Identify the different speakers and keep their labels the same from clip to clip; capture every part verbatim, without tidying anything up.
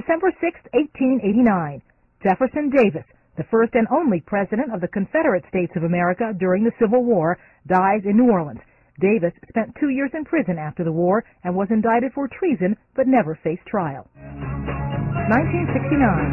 Speaker 1: December sixth, eighteen eighty-nine. Jefferson Davis, the first and only president of the Confederate States of America during the Civil War, dies in New Orleans. Davis spent two years in prison after the war and was indicted for treason but never faced trial. nineteen sixty-nine.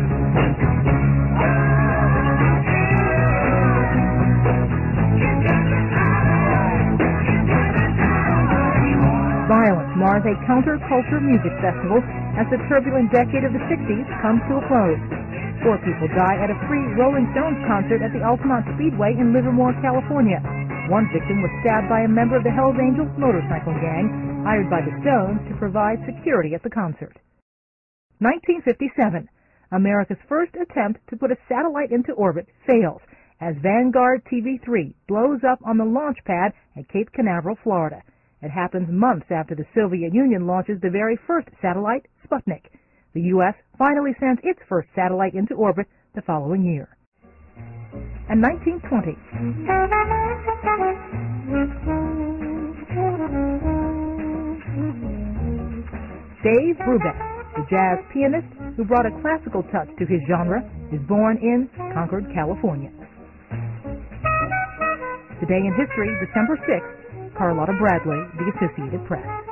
Speaker 1: Violence mars a counterculture music festival as the turbulent decade of the sixties comes to a close. Four people die at a free Rolling Stones concert at the Altamont Speedway in Livermore, California. One victim was stabbed by a member of the Hells Angels motorcycle gang, hired by the Stones to provide security at the concert. nineteen fifty-seven. America's first attempt to put a satellite into orbit fails as Vanguard T V three blows up on the launch pad at Cape Canaveral, Florida. It happens months after the Soviet Union launches the very first satellite, Sputnik. The U S finally sends its first satellite into orbit the following year. And nineteen twenty. Dave Brubeck, the jazz pianist who brought a classical touch to his genre, is born in Concord, California. Today in History, December sixth, Carlotta Bradley, The Associated Press.